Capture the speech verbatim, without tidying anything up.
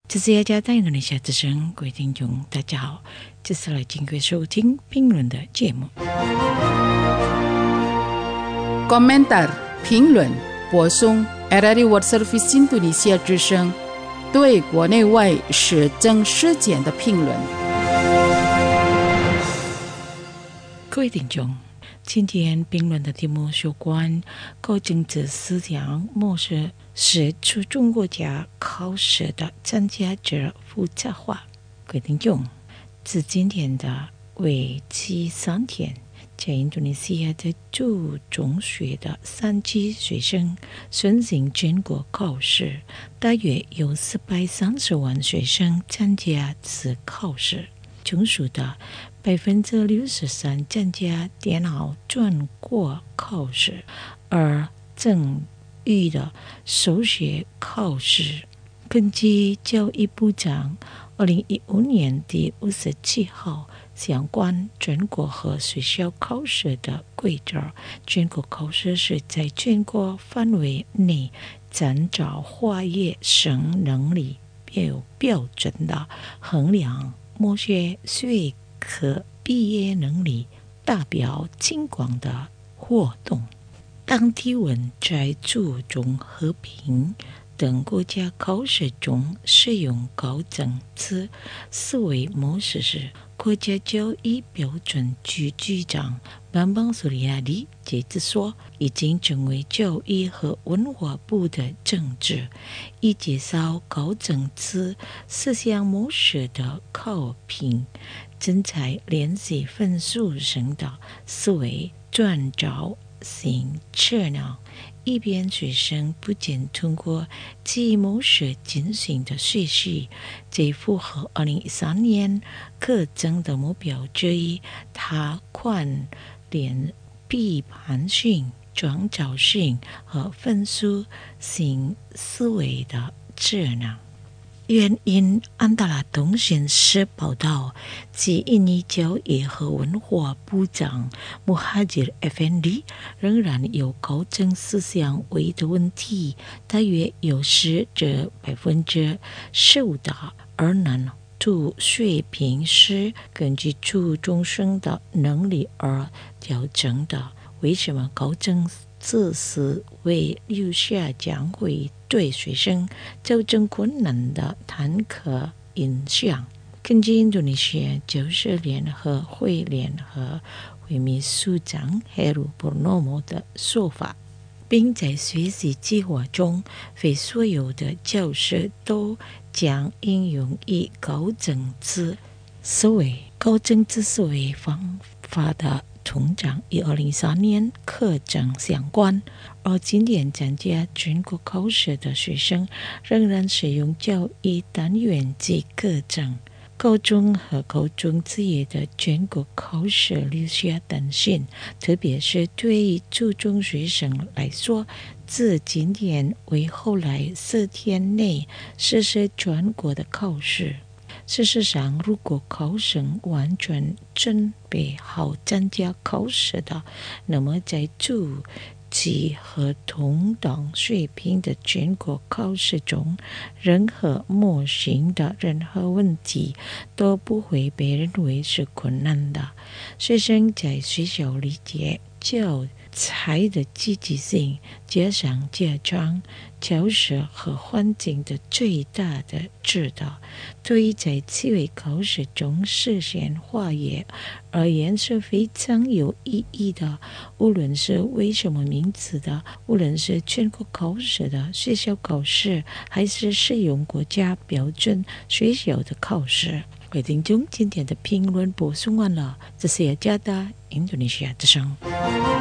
这是雅加在印度尼西亚之声，各位听众大家好，这是来经过收听评论的节目。 Komentar 评论播送 R R I World Service 印度尼西亚之声对国内外时政事件的评论。 各位听众，今天评论的题目有关高政治思想模式是初中国家考试的参加者复杂化。各位听众，自今天的为期三天，在印度尼西亚的初中学的三级学生申请全国考试，大约有四百三十万学生参加此考试，中数的百分之六十三参加电脑转过考试，而正预的手写考试。根据教育部长二零一五年第五十七号相关全国和学校考试的规则，全国考试是在全国范围内参照化业生能力标标准的衡量某些学科毕业能力达标情况的活动。当地文在注重和平等国家考试中使用高层次思维模式时，国家教育标准局局长班邦苏里亚里接着说，已经成为教育和文化部的政治，以介绍高层次思想模式的考评，正在练习分数生的思维转照性智能，一边学生不仅通过记忆模式进行的学习，这符合二零一三年课程的目标之一，它关联批判性、创造性和分数性思维的智能。原因安达拉通讯社报道，即印尼教育和文化部长穆哈吉尔 Effendi 仍然有高层思想维的问题，大约有十至百分之十五的儿童读水平是根据初中生的能力而调整的。为什么高层次思维留下将会对学生造成困难的坦克影响？根据印度尼西亚教师联合会联合会秘书长 Heru Purnomo 的说法，并在学习计划中，非所有的教师都将应用以高层次思维高层次思维方法的通常与二零一三年课程相关，而今年参加全国考试的学生仍然使用教育单元及课程。高中和高中职业的全国考试留下担心，特别是对于初中学生来说，自今年为后来四天内实施全国的考试。事实上，如果考生完全准备好参加考试的，那么在初级和同等水平的全国考试中，任何模型的任何问题都不会被认为是困难的。学生在学校理解教材的积极性，加上家长、教师和环境的最大的指导，对于在此类考试中实现化业而言是非常有意义的。无论是为什么名词的，无论是全国考试的学校考试，还是使用国家标准学校的考试。各位听众，今天的评论播送完了，这是雅加达印度尼西亚之声。